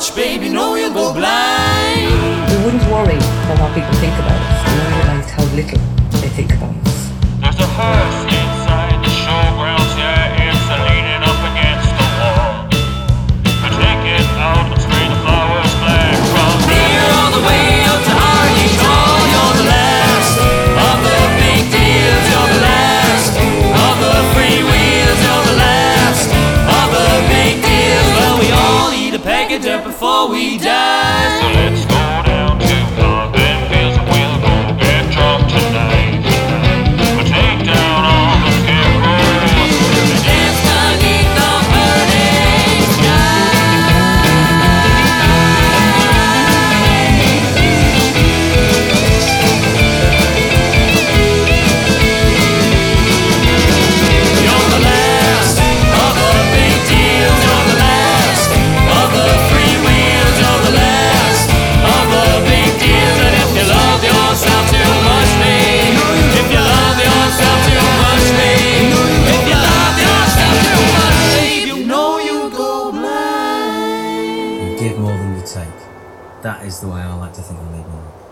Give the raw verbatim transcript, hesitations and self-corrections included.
much, baby, know you'll go blind. We wouldn't worry about what people think about us. We realised how little they think about us. There's a hearse inside the showgrounds, yeah, it's a leaning up against the wall. I take it out and spray the flowers black from Here all the way up to Arnie Shaw, you're the last of the big deals, you're the last of the free wheels, you're the last of the big deals. Well, we all need a package up before we die. So let's go down to London Fields and we'll go get drunk tonight. We'll take down all the scarecrows and dance beneath the burning sky. You're the last of the big deals, you're the last of the free wheels, you're the last of the big deals. And if you love yourself too much, babe, if you love yourself too much, babe, if you love yourself too much, babe, you know you go blind. You give more than you take. That is the way I like to think of leading.